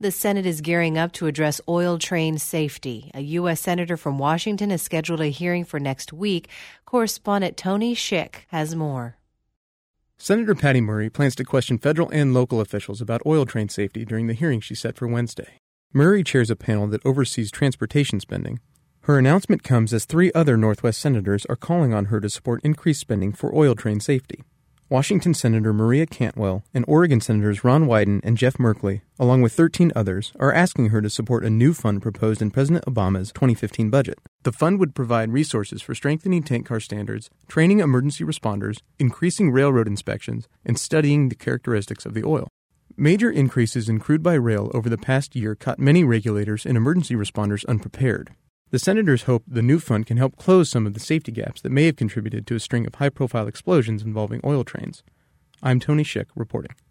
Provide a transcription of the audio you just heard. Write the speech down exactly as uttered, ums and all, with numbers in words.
The Senate is gearing up to address oil train safety. A U S senator from Washington has scheduled a hearing for next week. Correspondent Tony Schick has more. Senator Patty Murray plans to question federal and local officials about oil train safety during the hearing she set for Wednesday. Murray chairs a panel that oversees transportation spending. Her announcement comes as three other Northwest senators are calling on her to support increased spending for oil train safety. Washington Senator Maria Cantwell and Oregon Senators Ron Wyden and Jeff Merkley, along with thirteen others, are asking her to support a new fund proposed in President Obama's twenty fifteen budget. The fund would provide resources for strengthening tank car standards, training emergency responders, increasing railroad inspections, and studying the characteristics of the oil. Major increases in crude by rail over the past year caught many regulators and emergency responders unprepared. The senators hope the new fund can help close some of the safety gaps that may have contributed to a string of high-profile explosions involving oil trains. I'm Tony Schick reporting.